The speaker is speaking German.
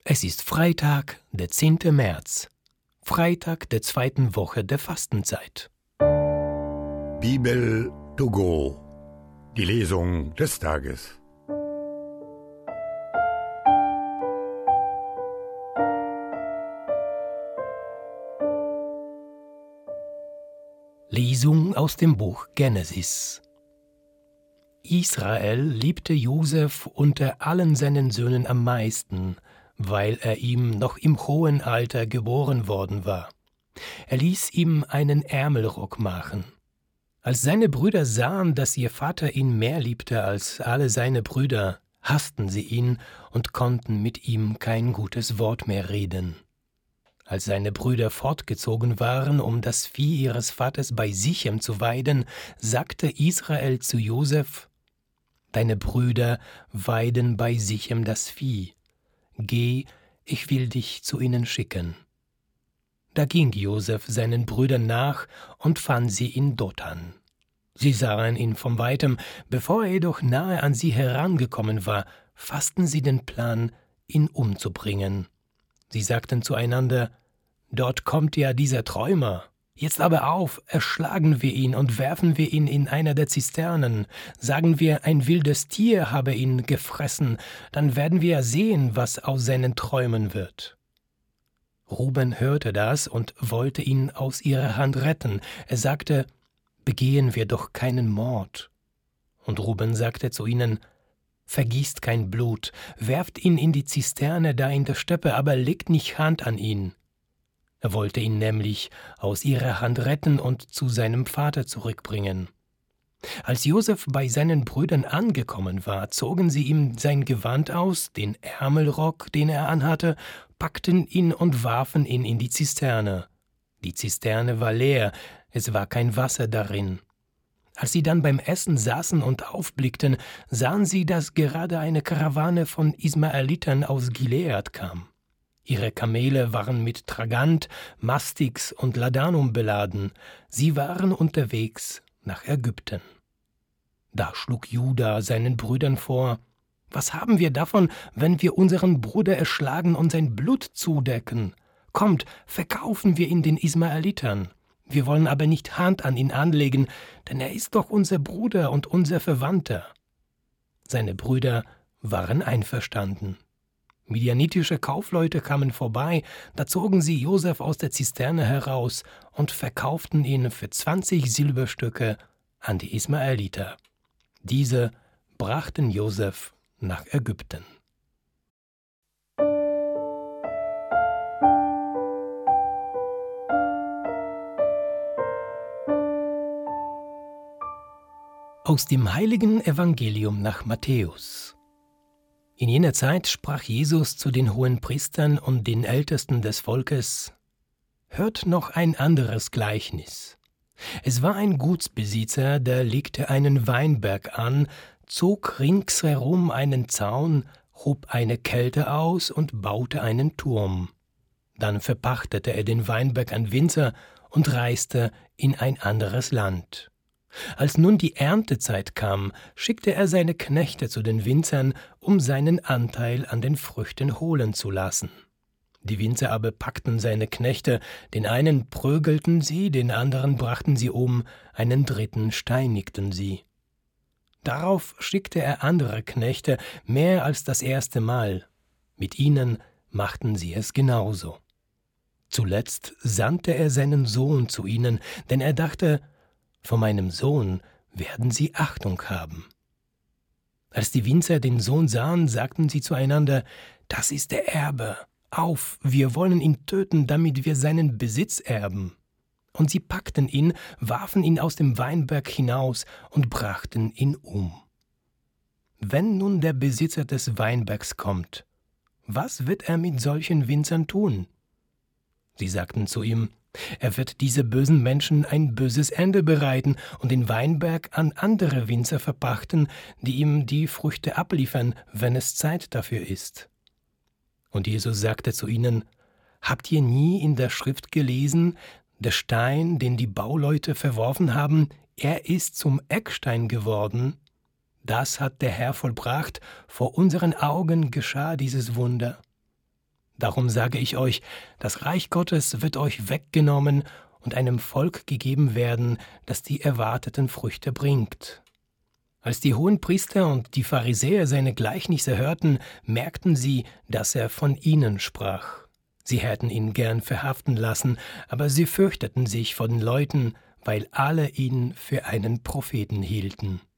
Es ist Freitag, der 10. März, Freitag der 2. Woche der Fastenzeit. Bibel to go, die Lesung des Tages. Lesung aus dem Buch Genesis. Israel liebte Josef unter allen seinen Söhnen am meisten, weil er ihm noch im hohen Alter geboren worden war. Er ließ ihm einen Ärmelrock machen. Als seine Brüder sahen, dass ihr Vater ihn mehr liebte als alle seine Brüder, hassten sie ihn und konnten mit ihm kein gutes Wort mehr reden. Als seine Brüder fortgezogen waren, um das Vieh ihres Vaters bei Sichem zu weiden, sagte Israel zu Josef: »Deine Brüder weiden bei Sichem das Vieh. Geh, ich will dich zu ihnen schicken.« Da ging Josef seinen Brüdern nach und fand sie in Dothan. Sie sahen ihn von weitem, bevor er jedoch nahe an sie herangekommen war, fassten sie den Plan, ihn umzubringen. Sie sagten zueinander: »Dort kommt ja dieser Träumer. Jetzt aber auf, erschlagen wir ihn und werfen wir ihn in einer der Zisternen. Sagen wir, ein wildes Tier habe ihn gefressen, dann werden wir sehen, was aus seinen Träumen wird.« Ruben hörte das und wollte ihn aus ihrer Hand retten. Er sagte: »Begehen wir doch keinen Mord.« Und Ruben sagte zu ihnen: »Vergießt kein Blut, werft ihn in die Zisterne da in der Steppe, aber legt nicht Hand an ihn.« Er wollte ihn nämlich aus ihrer Hand retten und zu seinem Vater zurückbringen. Als Josef bei seinen Brüdern angekommen war, zogen sie ihm sein Gewand aus, den Ärmelrock, den er anhatte, packten ihn und warfen ihn in die Zisterne. Die Zisterne war leer, es war kein Wasser darin. Als sie dann beim Essen saßen und aufblickten, sahen sie, dass gerade eine Karawane von Ismaelitern aus Gilead kam. Ihre Kamele waren mit Tragant, Mastix und Ladanum beladen. Sie waren unterwegs nach Ägypten. Da schlug Juda seinen Brüdern vor: »Was haben wir davon, wenn wir unseren Bruder erschlagen und sein Blut zudecken? Kommt, verkaufen wir ihn den Ismaelitern. Wir wollen aber nicht Hand an ihn anlegen, denn er ist doch unser Bruder und unser Verwandter.« Seine Brüder waren einverstanden. Midianitische Kaufleute kamen vorbei, da zogen sie Josef aus der Zisterne heraus und verkauften ihn für 20 Silberstücke an die Ismaeliter. Diese brachten Josef nach Ägypten. Aus dem heiligen Evangelium nach Matthäus. In jener Zeit sprach Jesus zu den Hohenpriestern und den Ältesten des Volkes: »Hört noch ein anderes Gleichnis. Es war ein Gutsbesitzer, der legte einen Weinberg an, zog ringsherum einen Zaun, hob eine Kälte aus und baute einen Turm. Dann verpachtete er den Weinberg an Winzer und reiste in ein anderes Land. Als nun die Erntezeit kam, schickte er seine Knechte zu den Winzern, um seinen Anteil an den Früchten holen zu lassen. Die Winzer aber packten seine Knechte, den einen prügelten sie, den anderen brachten sie um, einen dritten steinigten sie. Darauf schickte er andere Knechte, mehr als das erste Mal. Mit ihnen machten sie es genauso. Zuletzt sandte er seinen Sohn zu ihnen, denn er dachte: Von meinem Sohn werden sie Achtung haben. Als die Winzer den Sohn sahen, sagten sie zueinander: »Das ist der Erbe. Auf, wir wollen ihn töten, damit wir seinen Besitz erben.« Und sie packten ihn, warfen ihn aus dem Weinberg hinaus und brachten ihn um. Wenn nun der Besitzer des Weinbergs kommt, was wird er mit solchen Winzern tun? Sie sagten zu ihm: Er wird diese bösen Menschen ein böses Ende bereiten und den Weinberg an andere Winzer verpachten, die ihm die Früchte abliefern, wenn es Zeit dafür ist. Und Jesus sagte zu ihnen: Habt ihr nie in der Schrift gelesen, der Stein, den die Bauleute verworfen haben, er ist zum Eckstein geworden? Das hat der Herr vollbracht, vor unseren Augen geschah dieses Wunder. Darum sage ich euch, das Reich Gottes wird euch weggenommen und einem Volk gegeben werden, das die erwarteten Früchte bringt. Als die Hohenpriester und die Pharisäer seine Gleichnisse hörten, merkten sie, dass er von ihnen sprach. Sie hätten ihn gern verhaften lassen, aber sie fürchteten sich vor den Leuten, weil alle ihn für einen Propheten hielten.